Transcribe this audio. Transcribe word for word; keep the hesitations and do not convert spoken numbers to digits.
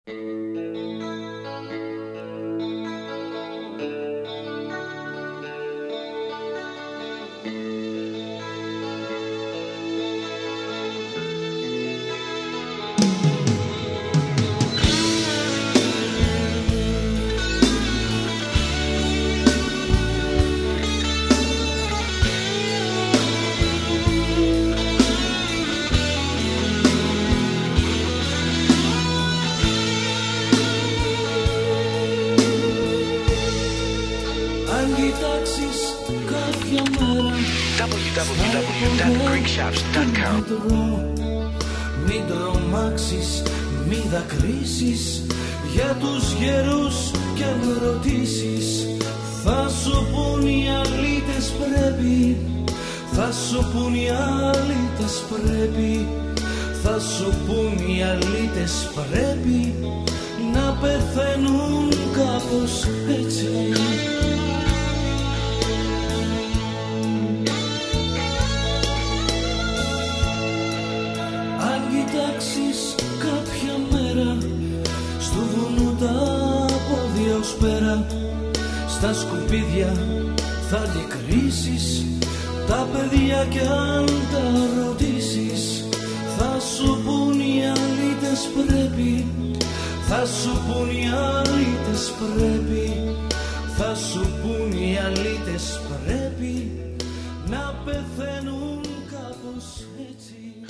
double-u double-u double-u dot greek shops dot com. Μην τρομάξεις, μην δακρύσεις, για τους γερούς κι αν ρωτήσεις, θα σου πουν οι αλήτες πρέπει, θα σου πουν οι αλήτες πρέπει, θα σου πουν οι αλήτες πρέπει να πεθαίνουν κάπως έτσι. Κοιτάξεις κάποια μέρα στου βουνού τα πόδια ως πέρα, στα σκουπίδια θα αντικρίσεις τα παιδιά κι αν τα ρωτήσεις, θα σου πουν οι αλήτες πρέπει, θα σου πουν οι αλήτες πρέπει, θα σου πουν οι αλήτες πρέπει να πεθαίνουν κάπως έτσι.